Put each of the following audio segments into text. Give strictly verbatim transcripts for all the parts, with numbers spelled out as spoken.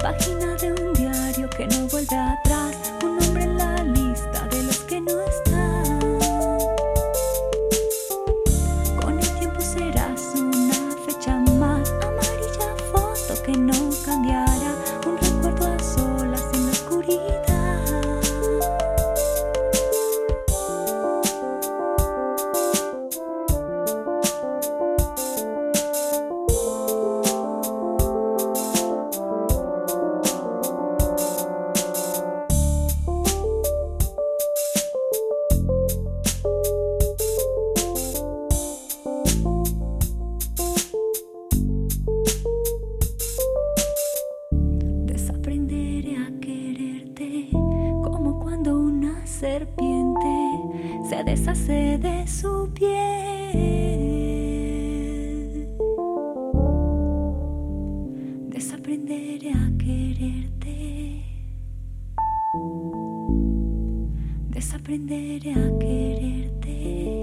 página de un diario que no vuelve atrás, un nombre en la lista de los que no están. Con el tiempo serás una fecha más, amarilla foto que no cambiará, un recuerdo a solas en la oscuridad. Desaprenderé a quererte como cuando una serpiente se deshace de su piel. Desaprenderé a quererte. Desaprenderé a quererte.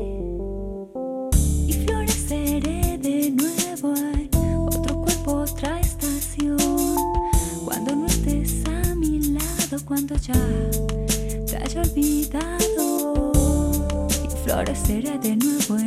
Y floreceré de nuevo en otro cuerpo, otra estación. Cuando no estés a mi lado, cuando ya te haya olvidado, y floreceré de nuevo